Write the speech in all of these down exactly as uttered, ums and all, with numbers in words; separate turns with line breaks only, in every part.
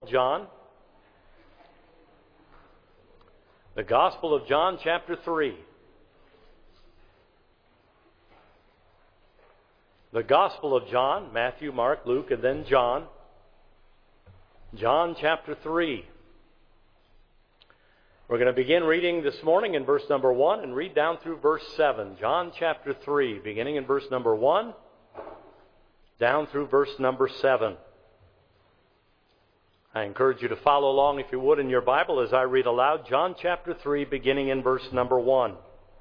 John. The Gospel of John, chapter three. The Gospel of John, Matthew, Mark, Luke, and then John. John chapter three. We're going to begin reading this morning in verse number one and read down through verse seven. John chapter three, beginning in verse number one, down through verse number seven. I encourage you to follow along, if you would, in your Bible as I read aloud. John chapter three, beginning in verse number one.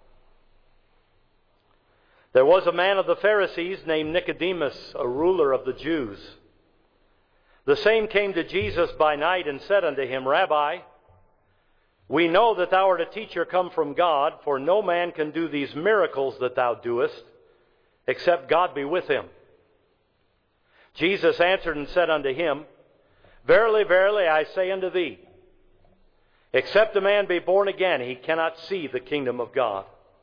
There was a man of the Pharisees named Nicodemus, a ruler of the Jews. The same came to Jesus by night and said unto him, Rabbi, we know that thou art a teacher come from God, for no man can do these miracles that thou doest, except God be with him. Jesus answered and said unto him, Verily, verily, I say unto thee, except a man be born again, he cannot see the kingdom of God.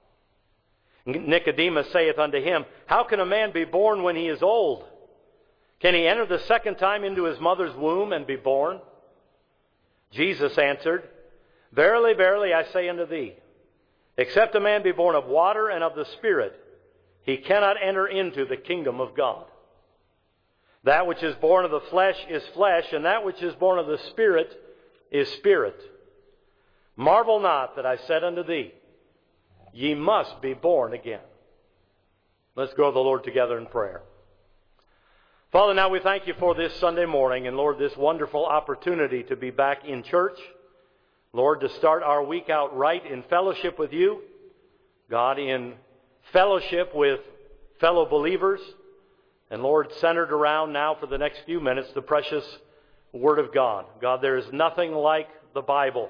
Nicodemus saith unto him, How can a man be born when he is old? Can he enter the second time into his mother's womb and be born? Jesus answered, Verily, verily, I say unto thee, except a man be born of water and of the Spirit, he cannot enter into the kingdom of God. That which is born of the flesh is flesh, and that which is born of the Spirit is spirit. Marvel not that I said unto thee, Ye must be born again. Let's go to the Lord together in prayer. Father, now we thank you for this Sunday morning, and Lord, this wonderful opportunity to be back in church. Lord, to start our week out right in fellowship with you. God, in fellowship with fellow believers. And Lord, centered around now for the next few minutes, the precious Word of God. God, there is nothing like the Bible.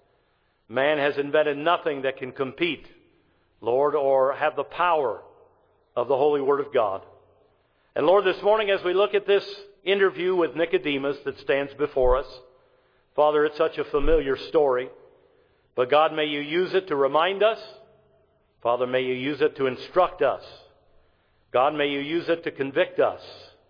Man has invented nothing that can compete, Lord, or have the power of the Holy Word of God. And Lord, this morning as we look at this interview with Nicodemus that stands before us, Father, it's such a familiar story. But God, may you use it to remind us. Father, may you use it to instruct us. God, may you use it to convict us.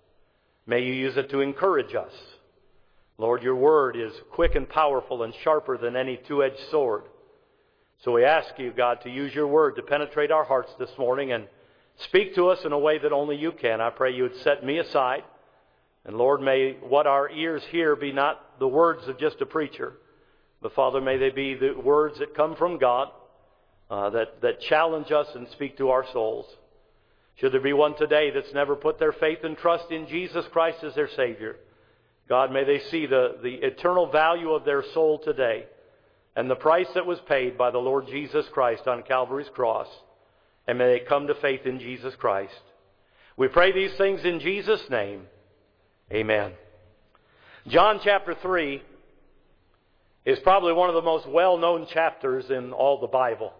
May you use it to encourage us. Lord, your word is quick and powerful and sharper than any two-edged sword. So we ask you, God, to use your word to penetrate our hearts this morning and speak to us in a way that only you can. I pray you would set me aside. And Lord, may what our ears hear be not the words of just a preacher, but Father, may they be the words that come from God, uh, that, that challenge us and speak to our souls. Should there be one today that's never put their faith and trust in Jesus Christ as their Savior, God, may they see the, the eternal value of their soul today and the price that was paid by the Lord Jesus Christ on Calvary's cross, and may they come to faith in Jesus Christ. We pray these things in Jesus' name. Amen. John chapter three is probably one of the most well-known chapters in all the Bible.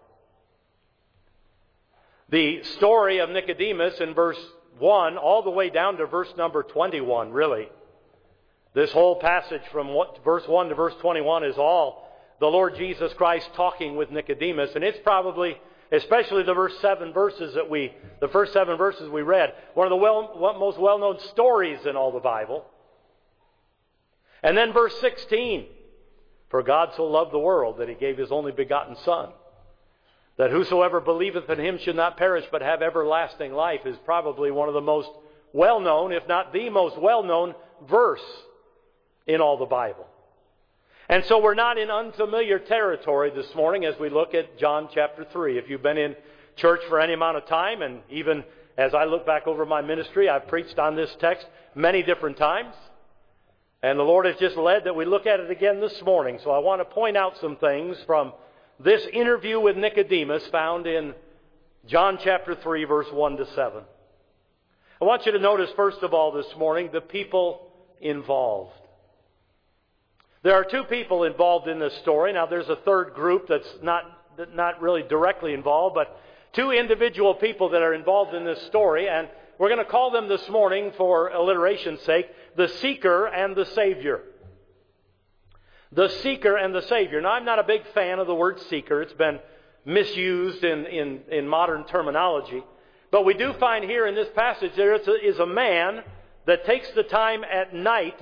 The story of Nicodemus in verse one all the way down to verse number twenty-one, really. This whole passage from verse one to verse twenty-one is all the Lord Jesus Christ talking with Nicodemus. And it's probably, especially the verse seven verses that we, the first seven verses we read, one of the well, most well-known stories in all the Bible. And then verse sixteen, For God so loved the world that He gave His only begotten Son, that whosoever believeth in Him should not perish but have everlasting life, is probably one of the most well-known, if not the most well-known verse in all the Bible. And so we're not in unfamiliar territory this morning as we look at John chapter three. If you've been in church for any amount of time, and even as I look back over my ministry, I've preached on this text many different times. And the Lord has just led that we look at it again this morning. So I want to point out some things from this interview with Nicodemus found in John chapter three, verse one to seven. I want you to notice, first of all, this morning, the people involved. There are two people involved in this story. Now, there's a third group that's not, not really directly involved, but two individual people that are involved in this story. And we're going to call them this morning, for alliteration's sake, the seeker and the Savior. The seeker and the Savior. Now, I'm not a big fan of the word seeker. It's been misused in, in, in modern terminology. But we do find here in this passage there is a, is a man that takes the time at night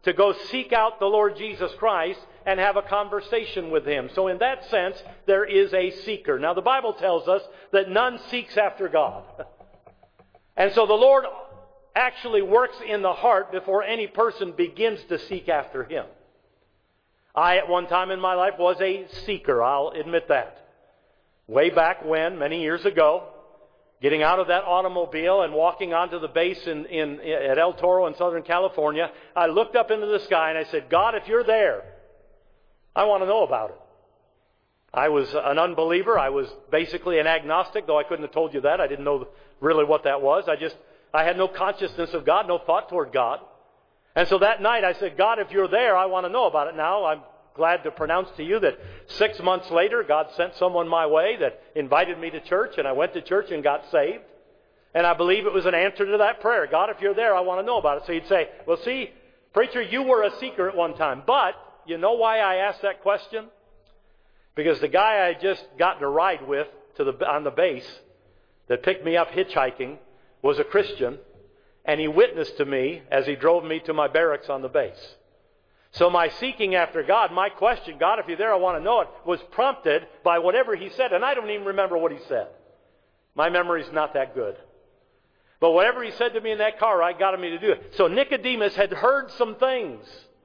to go seek out the Lord Jesus Christ and have a conversation with Him. So in that sense, there is a seeker. Now the Bible tells us that none seeks after God. And so the Lord actually works in the heart before any person begins to seek after Him. I, at one time in my life, was a seeker. I'll admit that. Way back when, many years ago, getting out of that automobile and walking onto the base in, in, at El Toro in Southern California, I looked up into the sky and I said, God, if you're there, I want to know about it. I was an unbeliever. I was basically an agnostic, though I couldn't have told you that. I didn't know really what that was. I just, I had no consciousness of God, no thought toward God. And so that night I said, God, if you're there, I want to know about it. Now I'm glad to pronounce to you that six months later, God sent someone my way that invited me to church, and I went to church and got saved. And I believe it was an answer to that prayer. God, if you're there, I want to know about it. So he'd say, well, see, preacher, you were a seeker at one time. But you know why I asked that question? Because the guy I just got to ride with to the, on the base that picked me up hitchhiking was a Christian, and he witnessed to me as he drove me to my barracks on the base. So my seeking after God, my question, God, if you're there, I want to know it, was prompted by whatever he said. And I don't even remember what he said. My memory's not that good. But whatever he said to me in that car ride got me to do it. So Nicodemus had heard some things.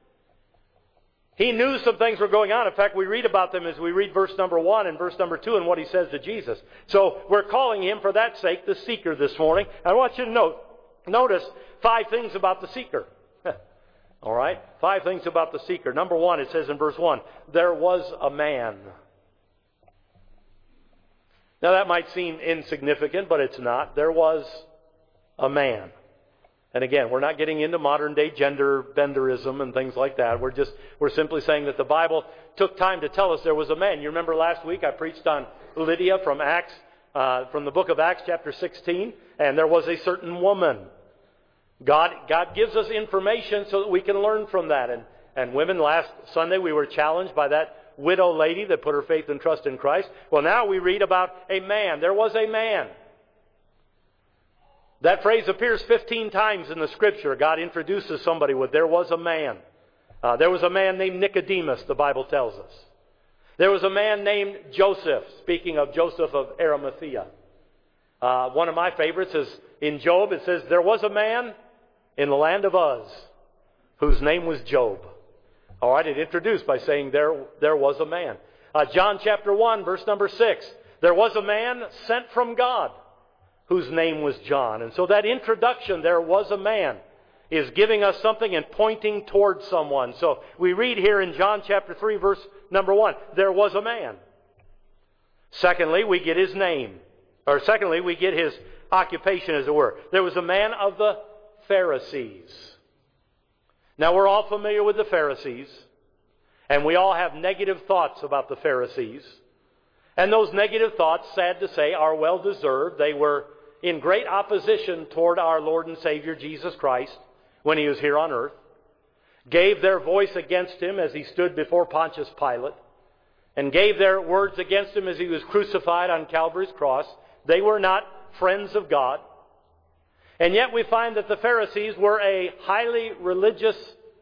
He knew some things were going on. In fact, we read about them as we read verse number one and verse number two and what he says to Jesus. So we're calling him, for that sake, the seeker this morning. I want you to note, notice five things about the seeker. All right? Five things about the seeker. Number one, it says in verse one, there was a man. Now that might seem insignificant, but it's not. There was a man. And again, we're not getting into modern day gender benderism and things like that. We're just, we're simply saying that the Bible took time to tell us there was a man. You remember last week I preached on Lydia from Acts, uh, from the book of Acts chapter sixteen, and there was a certain woman. God, God gives us information so that we can learn from that. And, and women, last Sunday we were challenged by that widow lady that put her faith and trust in Christ. Well, now we read about a man. There was a man. That phrase appears fifteen times in the Scripture. God introduces somebody with, there was a man. Uh, there was a man named Nicodemus, the Bible tells us. There was a man named Joseph, speaking of Joseph of Arimathea. Uh, one of my favorites is in Job. It says, there was a man in the land of Uz whose name was Job. All right, it introduced by saying there, there was a man. Uh, John chapter one, verse number six. There was a man sent from God whose name was John. And so that introduction, there was a man, is giving us something and pointing towards someone. So we read here in John chapter three, verse number one, there was a man. Secondly, we get his name. Or secondly, we get his occupation, as it were. There was a man of the Pharisees. Now, we're all familiar with the Pharisees, and we all have negative thoughts about the Pharisees. And those negative thoughts, sad to say, are well-deserved. They were in great opposition toward our Lord and Savior Jesus Christ when He was here on earth, gave their voice against Him as He stood before Pontius Pilate, and gave their words against Him as He was crucified on Calvary's cross. They were not friends of God. And yet we find that the Pharisees were a highly religious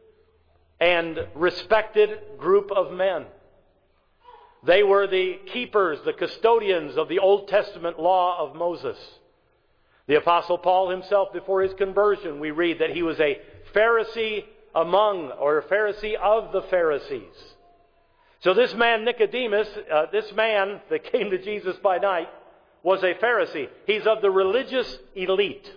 and respected group of men. They were the keepers, the custodians of the Old Testament law of Moses. The Apostle Paul himself, before his conversion, we read that he was a Pharisee among, or a Pharisee of the Pharisees. So this man Nicodemus, uh, this man that came to Jesus by night, was a Pharisee. He's of the religious elite.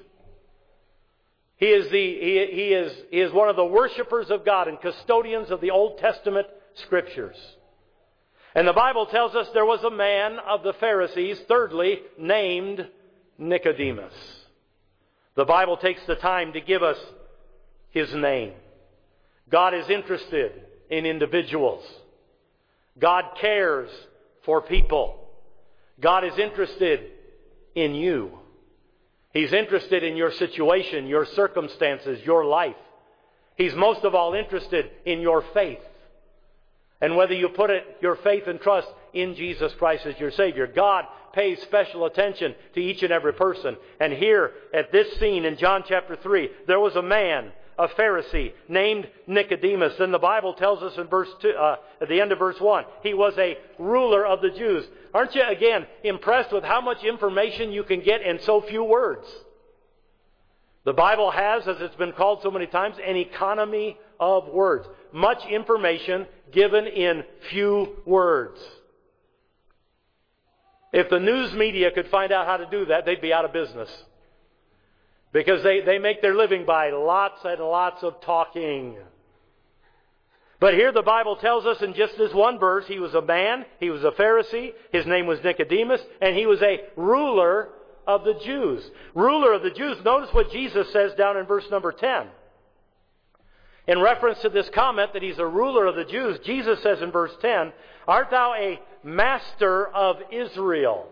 He is, the, he, he, is, he is one of the worshipers of God and custodians of the Old Testament Scriptures. And the Bible tells us there was a man of the Pharisees, thirdly, named Nicodemus. The Bible takes the time to give us his name. God is interested in individuals. God cares for people. God is interested in you. He's interested in your situation, your circumstances, your life. He's most of all interested in your faith. And whether you put it, your faith and trust in Jesus Christ as your Savior. God pays special attention to each and every person. And here at this scene in John chapter three, there was a man a Pharisee named Nicodemus. Then the Bible tells us in verse two, uh, at the end of verse one, he was a ruler of the Jews. Aren't you, again, impressed with how much information you can get in so few words? The Bible has, as it's been called so many times, an economy of words. Much information given in few words. If the news media could find out how to do that, they'd be out of business. Because they, they make their living by lots and lots of talking. But here the Bible tells us in just this one verse, he was a man, he was a Pharisee, his name was Nicodemus, and he was a ruler of the Jews. Ruler of the Jews. Notice what Jesus says down in verse number ten. In reference to this comment that he's a ruler of the Jews, Jesus says in verse ten, "Art thou a master of Israel?"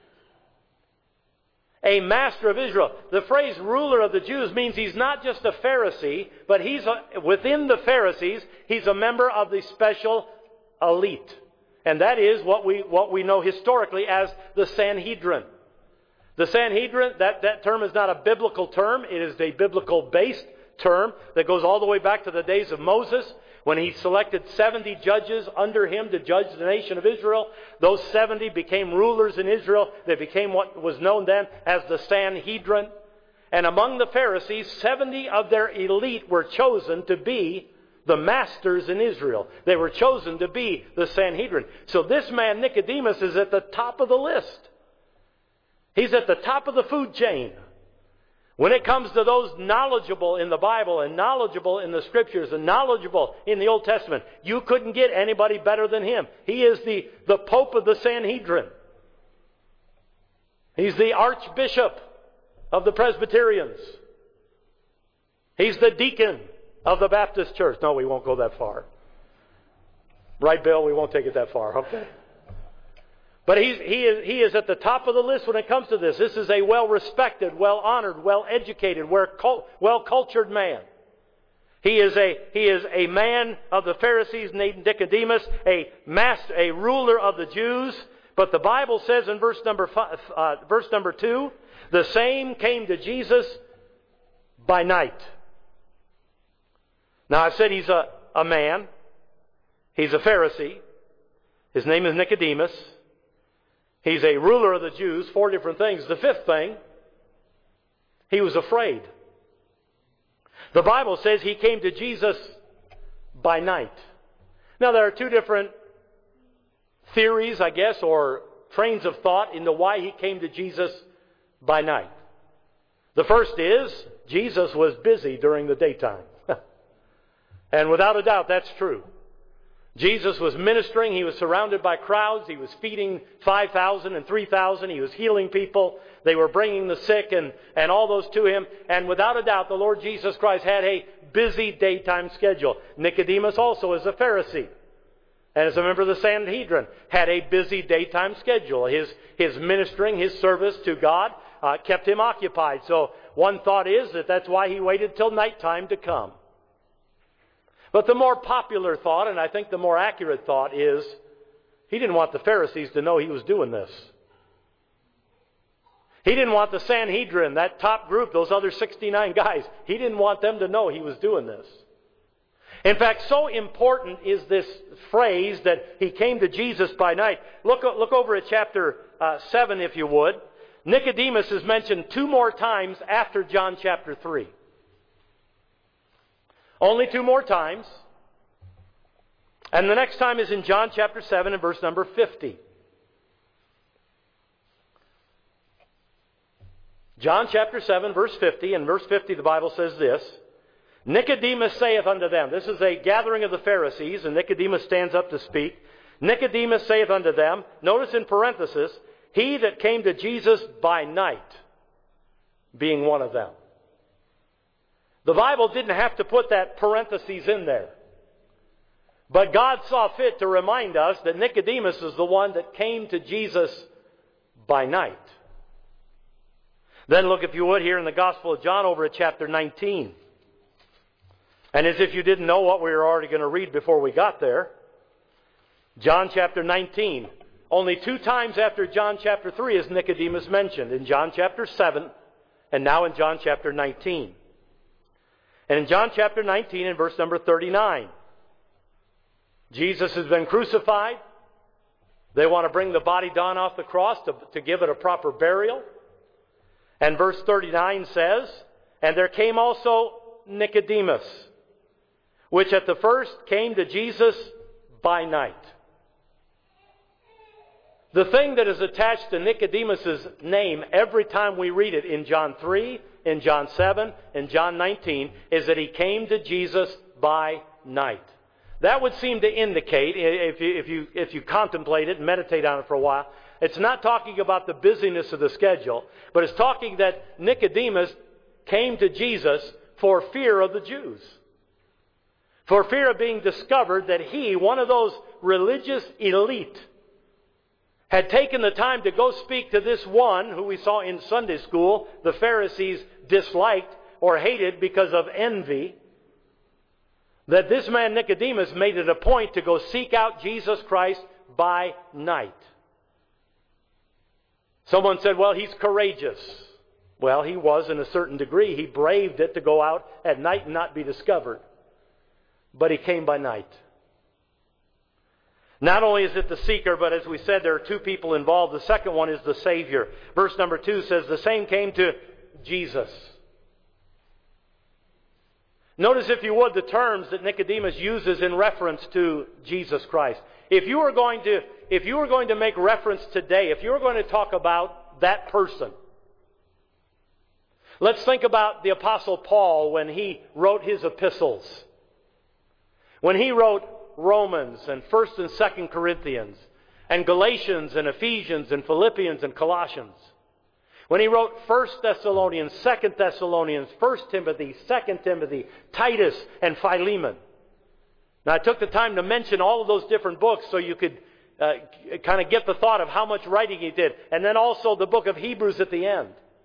A master of Israel. The phrase ruler of the Jews means he's not just a Pharisee, but he's a, within the Pharisees, he's a member of the special elite. And that is what we, what we know historically as the Sanhedrin. The Sanhedrin, that, that term is not a biblical term. It is a biblical-based term that goes all the way back to the days of Moses, when he selected seventy judges under him to judge the nation of Israel. Those seventy became rulers in Israel. They became what was known then as the Sanhedrin. And among the Pharisees, seventy of their elite were chosen to be the masters in Israel. They were chosen to be the Sanhedrin. So this man, Nicodemus, is at the top of the list. He's at the top of the food chain. When it comes to those knowledgeable in the Bible and knowledgeable in the Scriptures and knowledgeable in the Old Testament, you couldn't get anybody better than him. He is the, the Pope of the Sanhedrin. He's the Archbishop of the Presbyterians. He's the deacon of the Baptist Church. No, we won't go that far. Right, Bill? We won't take it that far. Okay. But he's, he, is, he is at the top of the list when it comes to this. This is a well-respected, well-honored, well-educated, well-cultured man. He is a, he is a man of the Pharisees named Nicodemus, a master, a ruler of the Jews. But the Bible says in verse number five, uh, verse number two, the same came to Jesus by night. Now I said he's a, a man. He's a Pharisee. His name is Nicodemus. He's a ruler of the Jews, four different things. The fifth thing, he was afraid. The Bible says he came to Jesus by night. Now there are two different theories, I guess, or trains of thought into why he came to Jesus by night. The first is, Jesus was busy during the daytime. And without a doubt, that's true. Jesus was ministering. He was surrounded by crowds. He was feeding five thousand and three thousand. He was healing people. They were bringing the sick and, and all those to him. And without a doubt, the Lord Jesus Christ had a busy daytime schedule. Nicodemus also, as a Pharisee and as a member of the Sanhedrin, had a busy daytime schedule. His, his ministering, his service to God uh, kept him occupied. So one thought is that that's why he waited till nighttime to come. But the more popular thought, and I think the more accurate thought, is he didn't want the Pharisees to know he was doing this. He didn't want the Sanhedrin, that top group, those other sixty-nine guys, he didn't want them to know he was doing this. In fact, so important is this phrase that he came to Jesus by night. Look, look over at chapter uh, seven, if you would. Nicodemus is mentioned two more times after John chapter three. Only two more times. And the next time is in John chapter seven and verse number fifty. John chapter seven, verse fifty. In verse fifty, the Bible says this. Nicodemus saith unto them. This is a gathering of the Pharisees, and Nicodemus stands up to speak. Nicodemus saith unto them. Notice in parenthesis, he that came to Jesus by night, being one of them. The Bible didn't have to put that parentheses in there. But God saw fit to remind us that Nicodemus is the one that came to Jesus by night. Then look, if you would, here in the Gospel of John over at chapter nineteen. And as if you didn't know what we were already going to read before we got there. John chapter nineteen. Only two times after John chapter three is Nicodemus mentioned. In John chapter seven and now in John chapter nineteen. And in John chapter nineteen and verse number thirty-nine, Jesus has been crucified. They want to bring the body down off the cross to, to give it a proper burial. And verse thirty-nine says, "And there came also Nicodemus, which at the first came to Jesus by night." The thing that is attached to Nicodemus' name every time we read it in John three, in John seven, in John nineteen, is that he came to Jesus by night. That would seem to indicate, if you, if you, if you contemplate it and meditate on it for a while, it's not talking about the busyness of the schedule, but it's talking that Nicodemus came to Jesus for fear of the Jews. For fear of being discovered that he, one of those religious elite, had taken the time to go speak to this one who we saw in Sunday school the Pharisees disliked or hated because of envy, that this man Nicodemus made it a point to go seek out Jesus Christ by night. Someone said, well, he's courageous. Well, he was in a certain degree. He braved it to go out at night and not be discovered. But he came by night. Not only is it the seeker, but as we said, there are two people involved. The second one is the Savior. Verse number two says, the same came to Jesus. Notice, if you would, the terms that Nicodemus uses in reference to Jesus Christ. If you were going to, if you were going to make reference today, if you were going to talk about that person, let's think about the Apostle Paul when he wrote his epistles. When he wrote Romans and First and Second Corinthians and Galatians and Ephesians and Philippians and Colossians. When he wrote First Thessalonians, Second Thessalonians, First Timothy, Second Timothy, Titus, and Philemon. Now, I took the time to mention all of those different books so you could uh, kind of get the thought of how much writing he did. And then also the book of Hebrews at the end.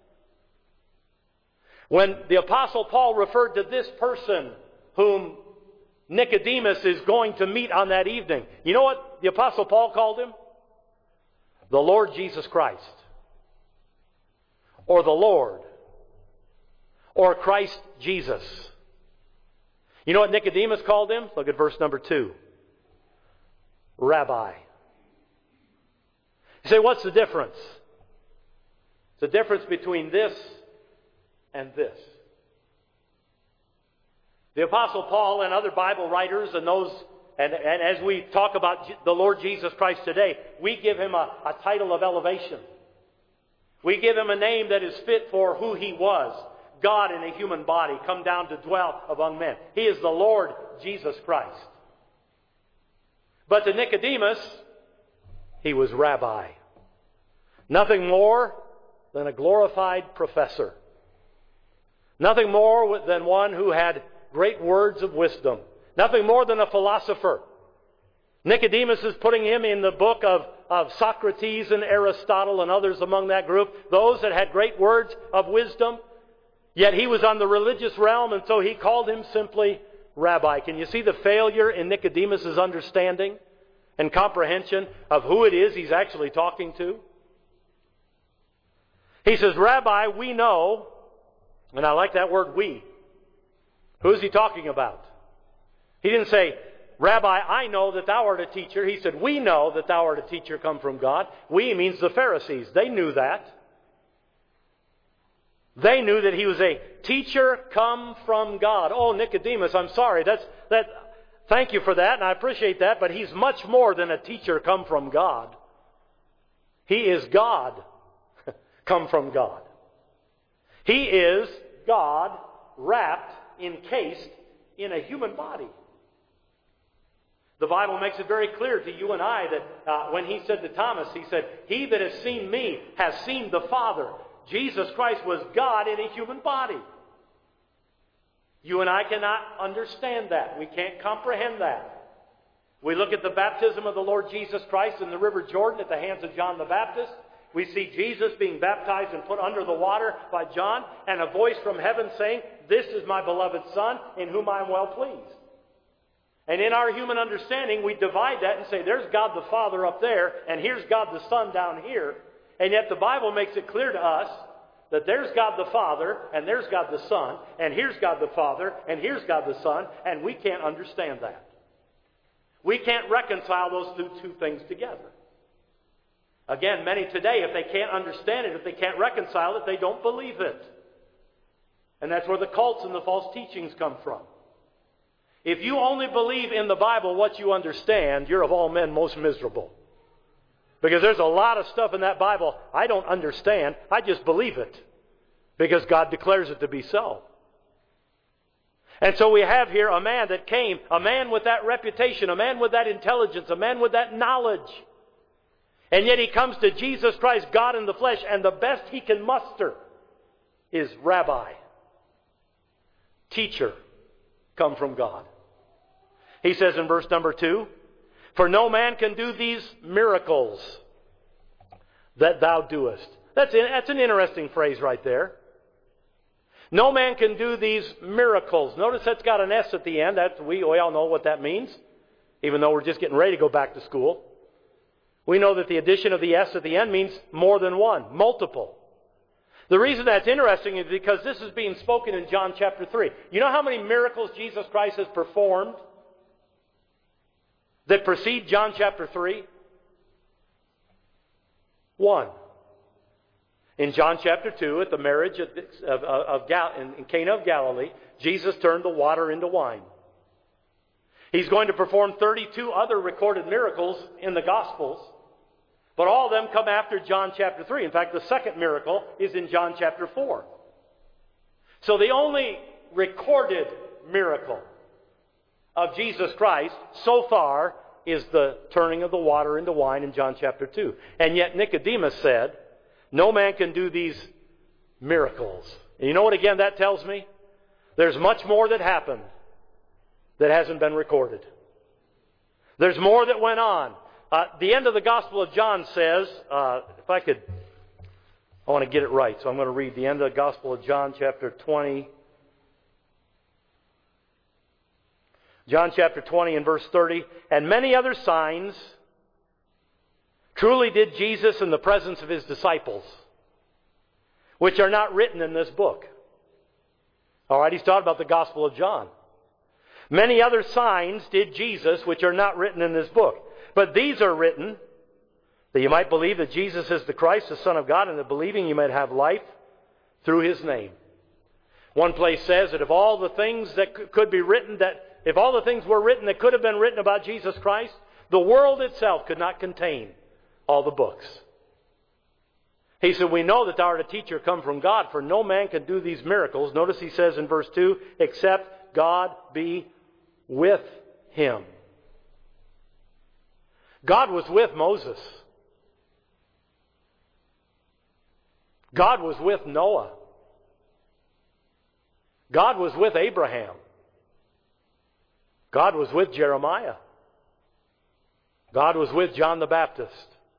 When the Apostle Paul referred to this person whom Nicodemus is going to meet on that evening, you know what the Apostle Paul called him? The Lord Jesus Christ. Or the Lord. Or Christ Jesus. You know what Nicodemus called him? Look at verse number two. Rabbi. You say, what's the difference? It's the difference between this and this. The Apostle Paul and other Bible writers and those, and, and as we talk about the Lord Jesus Christ today, we give him a, a title of elevation. We give him a name that is fit for who he was. God in a human body, come down to dwell among men. He is the Lord Jesus Christ. But to Nicodemus, he was rabbi. Nothing more than a glorified professor. Nothing more than one who had great words of wisdom. Nothing more than a philosopher. Nicodemus is putting him in the book of, of Socrates and Aristotle and others among that group. Those that had great words of wisdom. Yet he was on the religious realm, and so he called him simply rabbi. Can you see the failure in Nicodemus' understanding and comprehension of who it is he's actually talking to? He says, Rabbi, we know, and I like that word we. Who is he talking about? He didn't say, Rabbi, I know that thou art a teacher. He said, we know that thou art a teacher come from God. We means the Pharisees. They knew that. They knew that he was a teacher come from God. Oh, Nicodemus, I'm sorry. That's that. Thank you for that, and I appreciate that, but he's much more than a teacher come from God. He is God come from God. He is God wrapped, encased in a human body. The Bible makes it very clear to you and I that uh, when he said to Thomas, he said, he that has seen me has seen the Father. Jesus Christ was God in a human body. You and I cannot understand that. We can't comprehend that. We look at the baptism of the Lord Jesus Christ in the River Jordan at the hands of John the Baptist. We see Jesus being baptized and put under the water by John, and a voice from heaven saying, this is my beloved Son, in whom I am well pleased. And in our human understanding, we divide that and say, there's God the Father up there, and here's God the Son down here. And yet the Bible makes it clear to us that there's God the Father, and there's God the Son, and here's God the Father, and here's God the Son, and we can't understand that. We can't reconcile those two, two things together. Again, many today, if they can't understand it, if they can't reconcile it, they don't believe it. And that's where the cults and the false teachings come from. If you only believe in the Bible what you understand, you're of all men most miserable. Because there's a lot of stuff in that Bible I don't understand. I just believe it. Because God declares it to be so. And so we have here a man that came, a man with that reputation, a man with that intelligence, a man with that knowledge. And yet he comes to Jesus Christ, God in the flesh, and the best he can muster is rabbi, teacher, come from God. He says in verse number two, for no man can do these miracles that thou doest. That's, that's an interesting phrase right there. No man can do these miracles. Notice that's got an S at the end. That's, we, we all know what that means, even though we're just getting ready to go back to school. We know that the addition of the S at the end means more than one, multiple. The reason that's interesting is because this is being spoken in John chapter three. You know how many miracles Jesus Christ has performed that precede John chapter three? One. In John chapter two, at the marriage of, of, of Gal, in Cana of Galilee, Jesus turned the water into wine. He's going to perform thirty-two other recorded miracles in the Gospels, but all of them come after John chapter three. In fact, the second miracle is in John chapter four. So the only recorded miracle of Jesus Christ so far is the turning of the water into wine in John chapter two. And yet Nicodemus said, no man can do these miracles. And you know what again that tells me? There's much more that happened that hasn't been recorded. There's more that went on. Uh, the end of the Gospel of John says, uh, if I could, I want to get it right, so I'm going to read the end of the Gospel of John chapter twenty. John chapter twenty and verse thirty. And many other signs truly did Jesus in the presence of his disciples, which are not written in this book. All right, he's talking about the Gospel of John. Many other signs did Jesus, which are not written in this book. But these are written that you might believe that Jesus is the Christ, the Son of God, and that believing you might have life through his name. One place says that if all the things that could be written, that if all the things were written that could have been written about Jesus Christ, the world itself could not contain all the books. He said, we know that thou art a teacher come from God, for no man can do these miracles. Notice he says in verse two, except God be with him. God was with Moses. God was with Noah. God was with Abraham. God was with Jeremiah. God was with John the Baptist.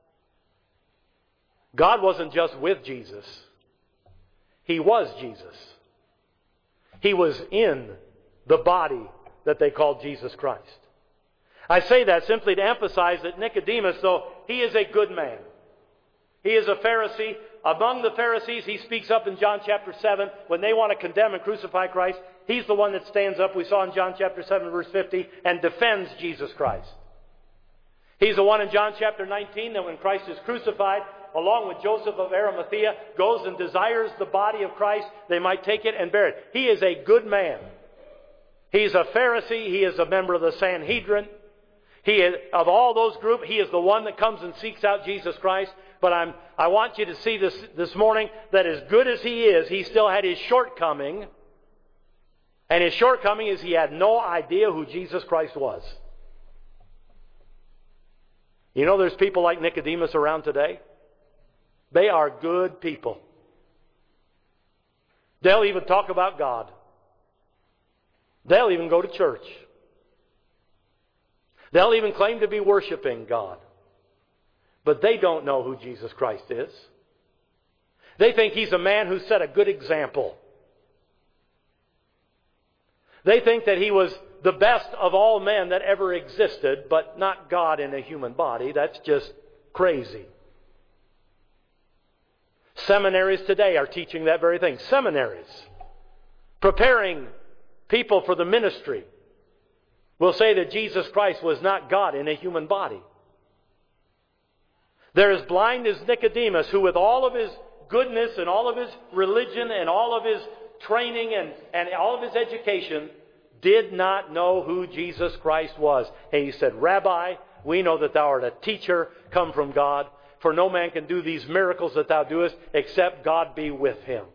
God wasn't just with Jesus. He was Jesus. He was in the body that they called Jesus Christ. I say that simply to emphasize that Nicodemus, though he is a good man, he is a Pharisee. Among the Pharisees, he speaks up in John chapter seven. When they want to condemn and crucify Christ, he's the one that stands up, we saw in John chapter seven, verse fifty, and defends Jesus Christ. He's the one in John chapter nineteen that when Christ is crucified, along with Joseph of Arimathea, goes and desires the body of Christ, they might take it and bear it. He is a good man. He's a Pharisee. He is a member of the Sanhedrin. He is, of all those group, he is the one that comes and seeks out Jesus Christ. But I'm, I want you to see this this morning that as good as he is, he still had his shortcoming. And his shortcoming is he had no idea who Jesus Christ was. You know there's people like Nicodemus around today? They are good people. They'll even talk about God. They'll even go to church. They'll even claim to be worshiping God. But they don't know who Jesus Christ is. They think he's a man who set a good example. They think that he was the best of all men that ever existed, but not God in a human body. That's just crazy. Seminaries today are teaching that very thing. Seminaries, preparing people for the ministry, will say that Jesus Christ was not God in a human body. They're as blind as Nicodemus, who with all of his goodness and all of his religion and all of his training and, and all of his education, did not know who Jesus Christ was. And he said, Rabbi, we know that thou art a teacher come from God, for no man can do these miracles that thou doest except God be with him.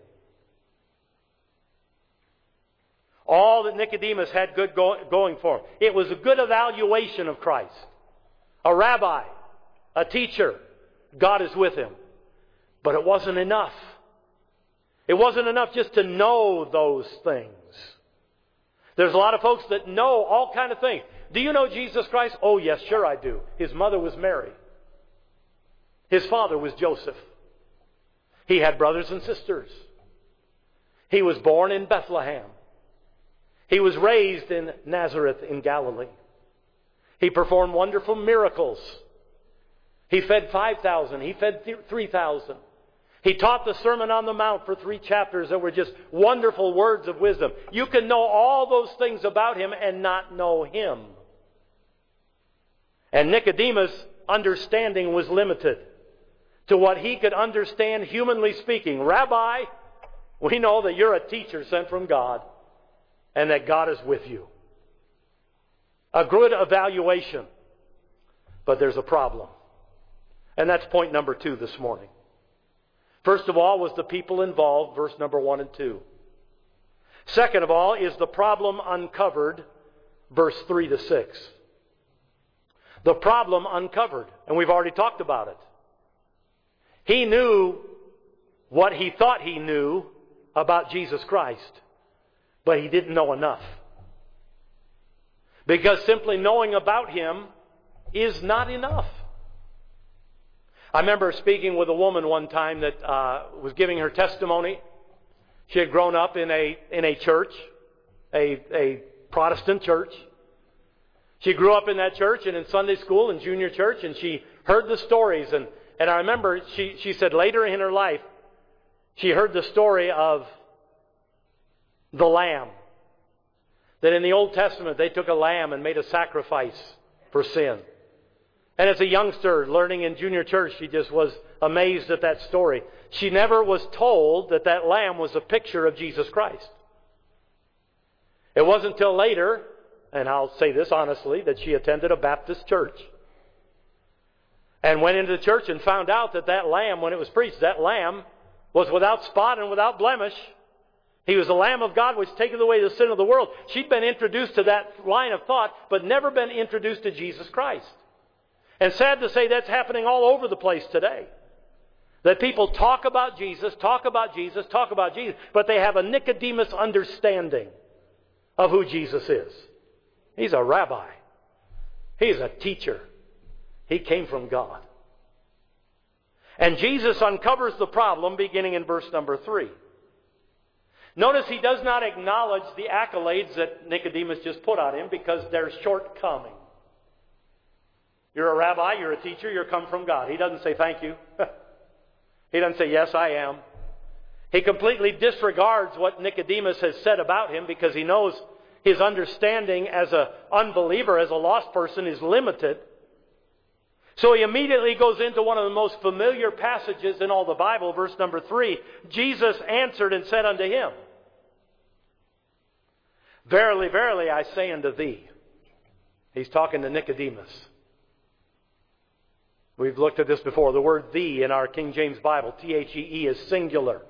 All that Nicodemus had good go- going for him. It was a good evaluation of Christ. A rabbi, a teacher, God is with him. But it wasn't enough. It wasn't enough just to know those things. There's a lot of folks that know all kind of things. Do you know Jesus Christ? Oh, yes, sure I do. His mother was Mary. His father was Joseph. He had brothers and sisters. He was born in Bethlehem. He was raised in Nazareth in Galilee. He performed wonderful miracles. He fed five thousand. He fed three thousand. He taught the Sermon on the Mount for three chapters that were just wonderful words of wisdom. You can know all those things about him and not know him. And Nicodemus' understanding was limited to what he could understand humanly speaking. Rabbi, we know that you're a teacher sent from God and that God is with you. A good evaluation. But there's a problem. And that's point number two this morning. First of all was the people involved, verse number one and two. Second of all is the problem uncovered, verse three to six. The problem uncovered, and we've already talked about it. He knew what he thought he knew about Jesus Christ, but he didn't know enough. Because simply knowing about him is not enough. I remember speaking with a woman one time that uh, was giving her testimony. She had grown up in a in a church, a, a Protestant church. She grew up in that church and in Sunday school and junior church, and she heard the stories. And, and I remember she, she said later in her life, she heard the story of the lamb. That in the Old Testament they took a lamb and made a sacrifice for sin. And as a youngster learning in junior church, she just was amazed at that story. She never was told that that lamb was a picture of Jesus Christ. It wasn't until later, and I'll say this honestly, that she attended a Baptist church. And went into the church and found out that that lamb, when it was preached, that lamb was without spot and without blemish. He was the Lamb of God which taketh away the sin of the world. She'd been introduced to that line of thought, but never been introduced to Jesus Christ. And sad to say, that's happening all over the place today. That people talk about Jesus, talk about Jesus, talk about Jesus, but they have a Nicodemus understanding of who Jesus is. He's a rabbi. He's a teacher. He came from God. And Jesus uncovers the problem beginning in verse number three. Notice he does not acknowledge the accolades that Nicodemus just put on him because they're shortcoming. You're a rabbi, you're a teacher, you're come from God. He doesn't say thank you. He doesn't say yes, I am. He completely disregards what Nicodemus has said about him because he knows his understanding as an unbeliever, as a lost person, is limited. So he immediately goes into one of the most familiar passages in all the Bible, verse number three. Jesus answered and said unto him, Verily, verily, I say unto thee. He's talking to Nicodemus. We've looked at this before. The word thee in our King James Bible, T H E E, is singular.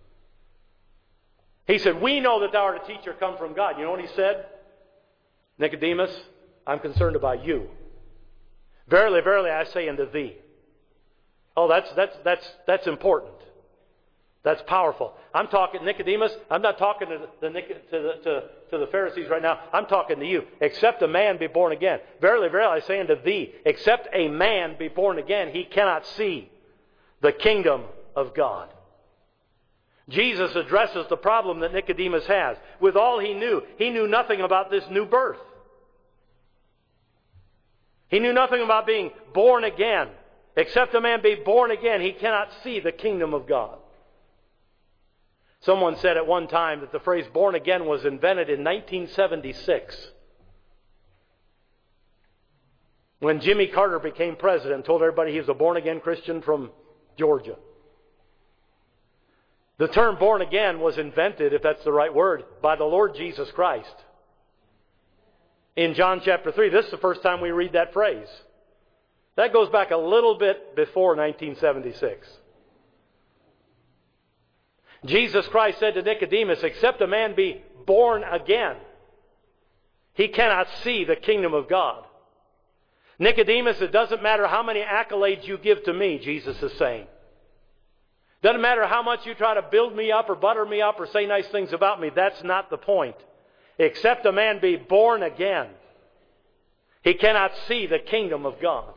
He said, we know that thou art a teacher come from God. You know what he said? Nicodemus, I'm concerned about you. Verily, verily, I say unto thee. Oh, that's that's that's that's important. That's powerful. I'm talking, Nicodemus, I'm not talking to the, to the, to, to the Pharisees right now. I'm talking to you. Except a man be born again. Verily, verily, I say unto thee, except a man be born again, he cannot see the kingdom of God. Jesus addresses the problem that Nicodemus has. With all he knew, he knew nothing about this new birth. He knew nothing about being born again, Except a man be born again, he cannot see the kingdom of God. Someone said at one time that the phrase born again was invented in nineteen seventy-six. When Jimmy Carter became president and told everybody he was a born-again Christian from Georgia. The term born again was invented, if that's the right word, by the Lord Jesus Christ. In John chapter three, this is the first time we read that phrase. That goes back a little bit before nineteen seventy-six. Jesus Christ said to Nicodemus, except a man be born again, he cannot see the kingdom of God. Nicodemus, it doesn't matter how many accolades you give to me, Jesus is saying. Doesn't matter how much you try to build me up or butter me up or say nice things about me. That's not the point. Except a man be born again, he cannot see the kingdom of God.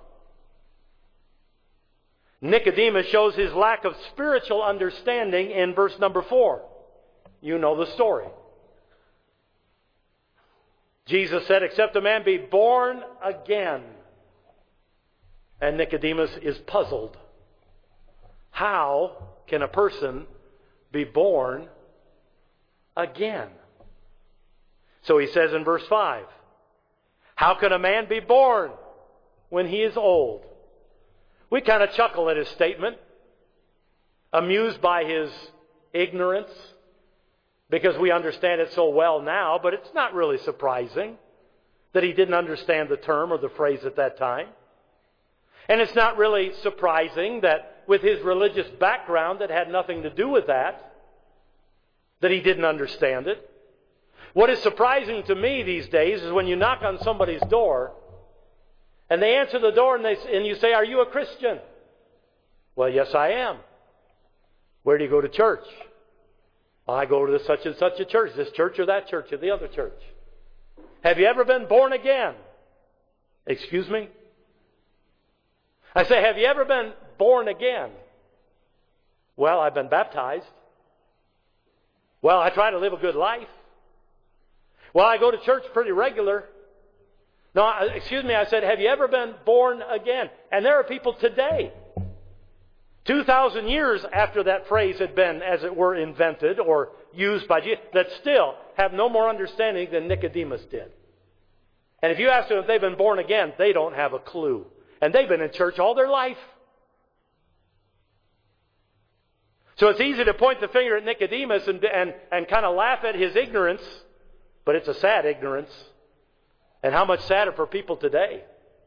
Nicodemus shows his lack of spiritual understanding in verse number four. You know the story. Jesus said, except a man be born again. And Nicodemus is puzzled. How can a person be born again? So he says in verse five, how can a man be born when he is old? We kind of chuckle at his statement, amused by his ignorance, because we understand it so well now, but it's not really surprising that he didn't understand the term or the phrase at that time. And it's not really surprising that with his religious background that had nothing to do with that, that he didn't understand it. What is surprising to me these days is when you knock on somebody's door and they answer the door and, they, and you say, are you a Christian? Well, yes, I am. Where do you go to church? I go to such and such a church, this church or that church or the other church. Have you ever been born again? Excuse me? I say, have you ever been born again? Well, I've been baptized. Well, I try to live a good life. Well, I go to church pretty regular. No, excuse me, I said, have you ever been born again? And there are people today, two thousand years after that phrase had been, as it were, invented or used by Jesus, that still have no more understanding than Nicodemus did. And if you ask them if they've been born again, they don't have a clue. And they've been in church all their life. So it's easy to point the finger at Nicodemus and, and, and kind of laugh at his ignorance, but it's a sad ignorance. And how much sadder for people today.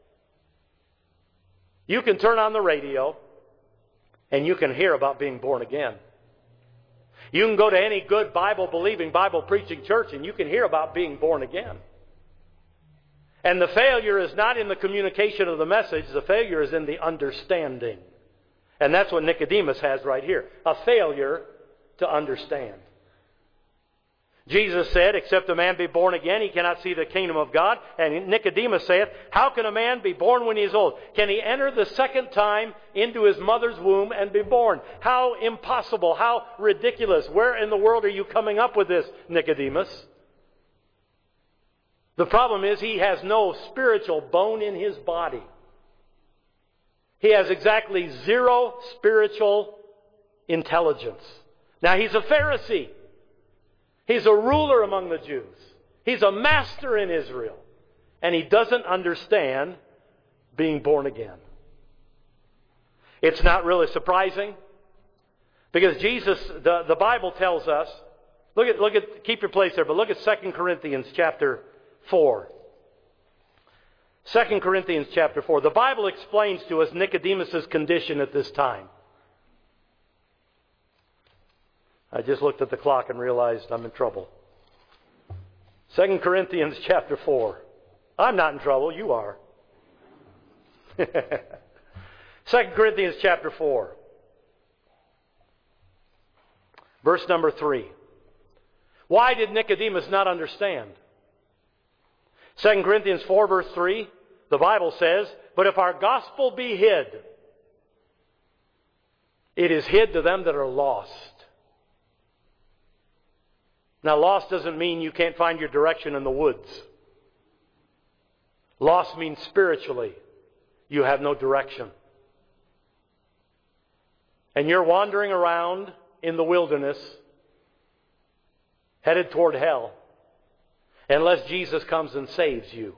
You can turn on the radio and you can hear about being born again. You can go to any good Bible-believing, Bible-preaching church and you can hear about being born again. And the failure is not in the communication of the message. The failure is in the understanding. And that's what Nicodemus has right here. A failure to understand. Jesus said, except a man be born again, he cannot see the kingdom of God. And Nicodemus saith, how can a man be born when he is old? Can he enter the second time into his mother's womb and be born? How impossible, how ridiculous. Where in the world are you coming up with this, Nicodemus? The problem is he has no spiritual bone in his body. He has exactly zero spiritual intelligence. Now he's a Pharisee. He's a ruler among the Jews. He's a master in Israel. And he doesn't understand being born again. It's not really surprising. Because Jesus, the, the Bible tells us, look at, look at, keep your place there, but look at Second Corinthians chapter four. Second Corinthians chapter four. The Bible explains to us Nicodemus' condition at this time. I just looked at the clock and realized I'm in trouble. Second Corinthians chapter four. I'm not in trouble, you are. Second Corinthians chapter four. Verse number three. Why did Nicodemus not understand? Second Corinthians four verse three, the Bible says, but if our gospel be hid, it is hid to them that are lost. Now, lost doesn't mean you can't find your direction in the woods. Lost means spiritually, you have no direction. and you're wandering around in the wilderness, headed toward hell, unless Jesus comes and saves you.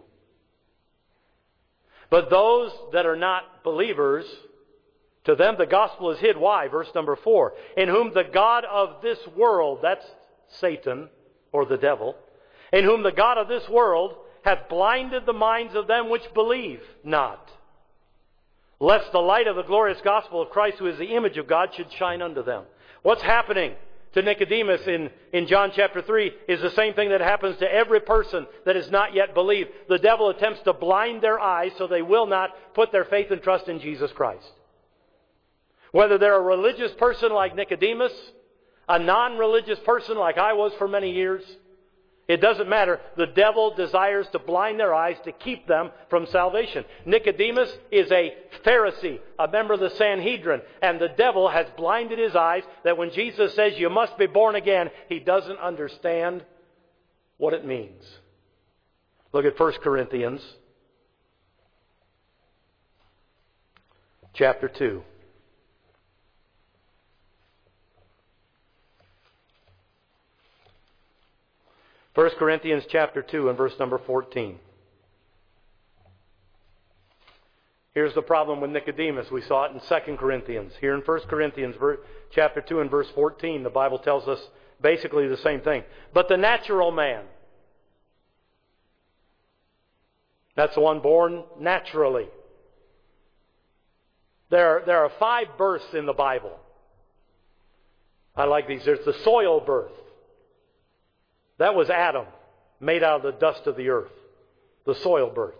But those that are not believers, to them the gospel is hid. Why? Verse number four. In whom the God of this world, that's Satan or the devil, in whom the God of this world hath blinded the minds of them which believe not, lest the light of the glorious gospel of Christ, who is the image of God, should shine unto them. What's happening to Nicodemus in, in John chapter three is the same thing that happens to every person that has not yet believed. The devil attempts to blind their eyes so they will not put their faith and trust in Jesus Christ. Whether they're a religious person like Nicodemus, a non-religious person like I was for many years, it doesn't matter. The devil desires to blind their eyes to keep them from salvation. Nicodemus is a Pharisee, a member of the Sanhedrin, and the devil has blinded his eyes that when Jesus says you must be born again, he doesn't understand what it means. Look at First Corinthians chapter two. First Corinthians chapter two and verse number fourteen. Here's the problem with Nicodemus. We saw it in Second Corinthians. Here in First Corinthians chapter two and verse fourteen, the Bible tells us basically the same thing. But the natural man, that's the one born naturally. There, there are five births in the Bible. I like these. There's the soil birth. That was Adam, made out of the dust of the earth. The soil birth.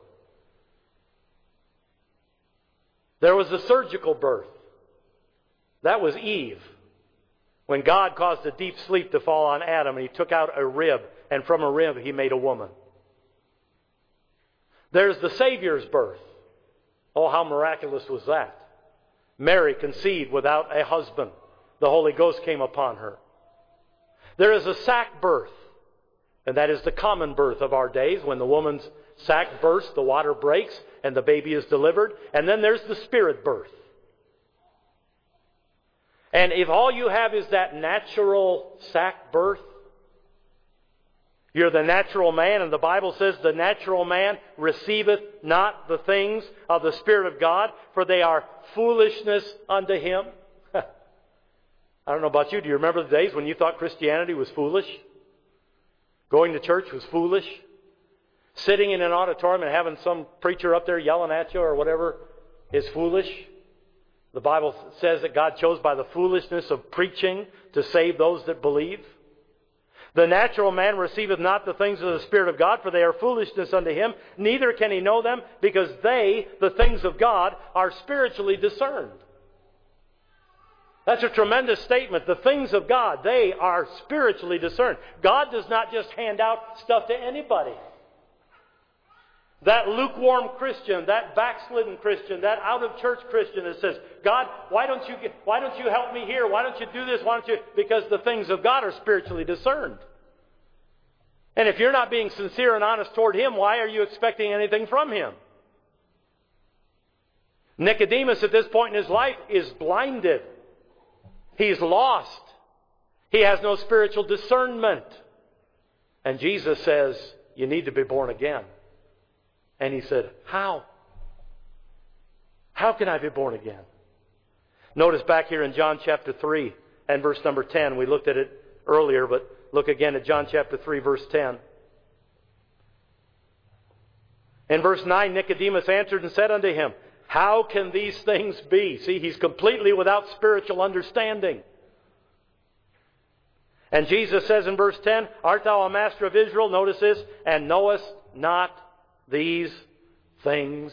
There was the surgical birth. That was Eve. When God caused a deep sleep to fall on Adam, and He took out a rib, and from a rib He made a woman. There's the Savior's birth. Oh, how miraculous was that? Mary conceived without a husband. The Holy Ghost came upon her. There is a sac birth. And that is the common birth of our days. When the woman's sac bursts, the water breaks, and the baby is delivered. And then there's the spirit birth. And if all you have is that natural sac birth, you're the natural man, and the Bible says the natural man receiveth not the things of the Spirit of God, for they are foolishness unto him. I don't know about you. Do you remember the days when you thought Christianity was foolish? Going to church was foolish. Sitting in an auditorium and having some preacher up there yelling at you or whatever is foolish. The Bible says that God chose by the foolishness of preaching to save those that believe. The natural man receiveth not the things of the Spirit of God, for they are foolishness unto him. Neither can he know them, because they, the things of God, are spiritually discerned. That's a tremendous statement. The things of God, they are spiritually discerned. God does not just hand out stuff to anybody. That lukewarm Christian, that backslidden Christian, that out-of-church Christian that says, God, why don't you get, why don't you help me here? Why don't you do this? Why don't you? Because the things of God are spiritually discerned. And if you're not being sincere and honest toward Him, why are you expecting anything from Him? Nicodemus at this point in his life is blinded. He's lost. He has no spiritual discernment. And Jesus says, you need to be born again. And he said, how? How can I be born again? Notice back here in John chapter three and verse number ten. We looked at it earlier, but look again at John chapter three, verse ten. In verse nine, Nicodemus answered and said unto him, how can these things be? See, he's completely without spiritual understanding. And Jesus says in verse ten, art thou a master of Israel? Notice this, and knowest not these things?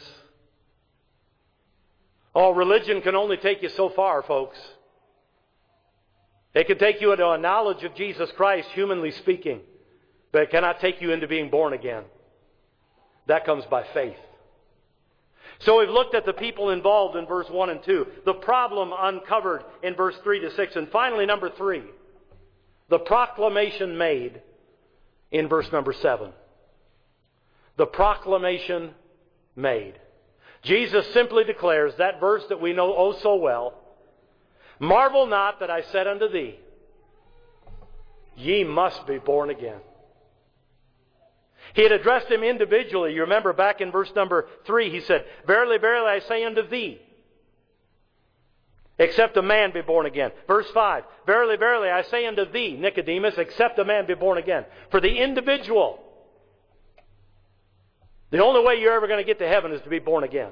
Oh, religion can only take you so far, folks. It can take you into a knowledge of Jesus Christ, humanly speaking, but it cannot take you into being born again. That comes by faith. So we've looked at the people involved in verse one and two. The problem uncovered in verse three to six. And finally, number three, the proclamation made in verse number seven. The proclamation made. Jesus simply declares that verse that we know oh so well. Marvel not that I said unto thee, ye must be born again. He had addressed him individually. You remember back in verse number three, he said, Verily, verily, I say unto thee, except a man be born again. Verse five, Verily, verily, I say unto thee, Nicodemus, except a man be born again. For the individual, the only way you're ever going to get to heaven is to be born again.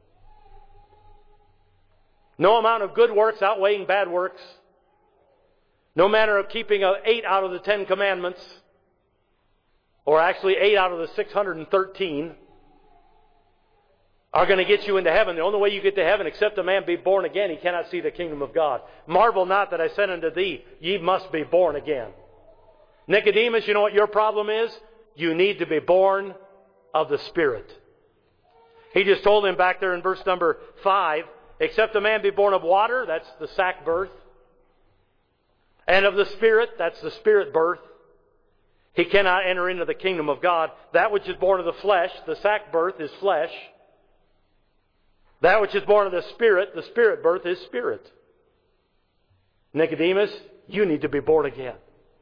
No amount of good works outweighing bad works. No manner of keeping of eight out of the Ten Commandments, or actually eight out of the six hundred thirteen, are going to get you into heaven. The only way you get to heaven, except a man be born again, he cannot see the kingdom of God. Marvel not that I said unto thee, ye must be born again. Nicodemus, you know what your problem is? You need to be born of the Spirit. He just told him back there in verse number five, except a man be born of water, that's the sack birth, and of the Spirit, that's the Spirit birth, he cannot enter into the kingdom of God. That which is born of the flesh, the sack birth, is flesh. That which is born of the Spirit, the Spirit birth, is spirit. Nicodemus, you need to be born again.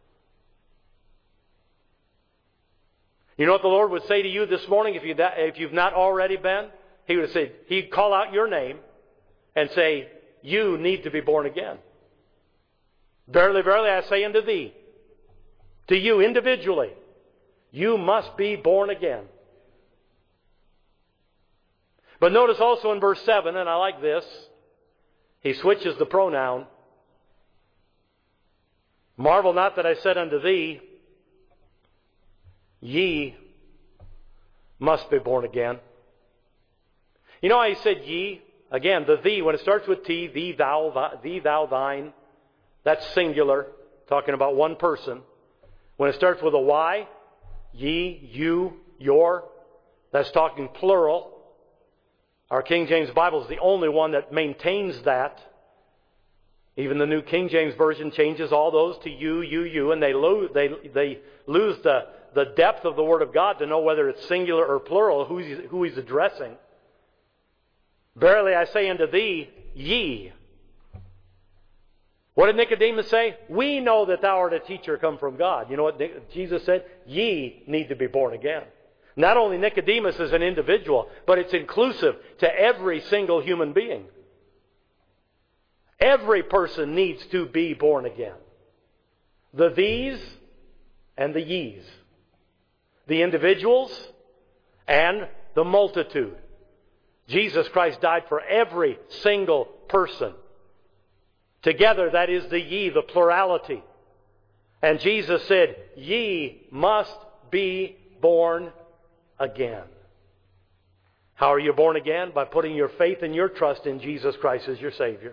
You know what the Lord would say to you this morning if, you, if you've not already been? He would say, He'd call out your name and say, you need to be born again. Verily, verily, I say unto thee, to you individually, you must be born again. But notice also in verse seven, and I like this, he switches the pronoun. Marvel not that I said unto thee, ye must be born again. You know how he said ye? Again, the thee, when it starts with T, thee, thou, thee, thou, thine, that's singular, talking about one person. When it starts with a Y, ye, you, your, that's talking plural. Our King James Bible is the only one that maintains that. Even the New King James Version changes all those to you, you, you, and they lose, they, they lose the, the depth of the Word of God to know whether it's singular or plural, who he's, who he's addressing. Verily I say unto thee, ye. What did Nicodemus say? We know that thou art a teacher come from God. You know what Jesus said? Ye need to be born again. Not only Nicodemus as an individual, but it's inclusive to every single human being. Every person needs to be born again. The these and the ye's. The individuals and the multitude. Jesus Christ died for every single person. Together, that is the ye, the plurality. And Jesus said, ye must be born again. How are you born again? By putting your faith and your trust in Jesus Christ as your Savior.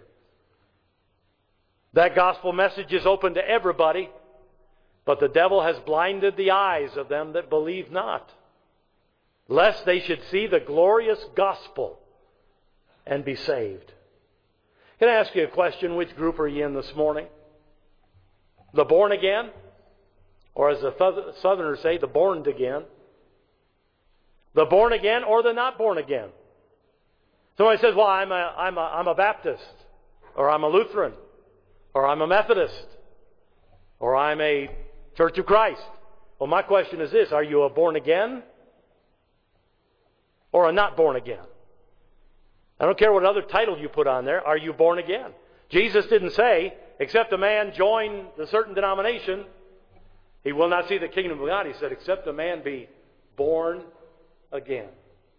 That gospel message is open to everybody, but the devil has blinded the eyes of them that believe not, lest they should see the glorious gospel and be saved. Can I ask you a question? Which group are you in this morning? The born again? Or as the Southerners say, the borned again? The born again or the not born again? Somebody says, well, I'm a, I'm a, I'm a Baptist, or I'm a Lutheran, or I'm a Methodist, or I'm a Church of Christ. Well, my question is this, are you a born again or a not born again? I don't care what other title you put on there. Are you born again? Jesus didn't say, except a man join the certain denomination, he will not see the kingdom of God. He said, except a man be born again.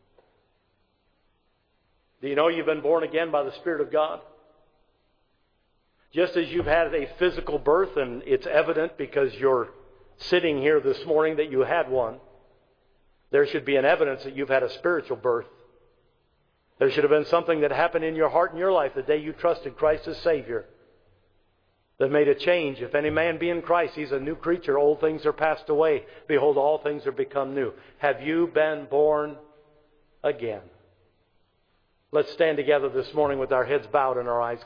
Do you know you've been born again by the Spirit of God? Just as you've had a physical birth, and it's evident because you're sitting here this morning that you had one, there should be an evidence that you've had a spiritual birth. There should have been something that happened in your heart and your life the day you trusted Christ as Savior that made a change. If any man be in Christ, he's a new creature. Old things are passed away. Behold, all things are become new. Have you been born again? Let's stand together this morning with our heads bowed and our eyes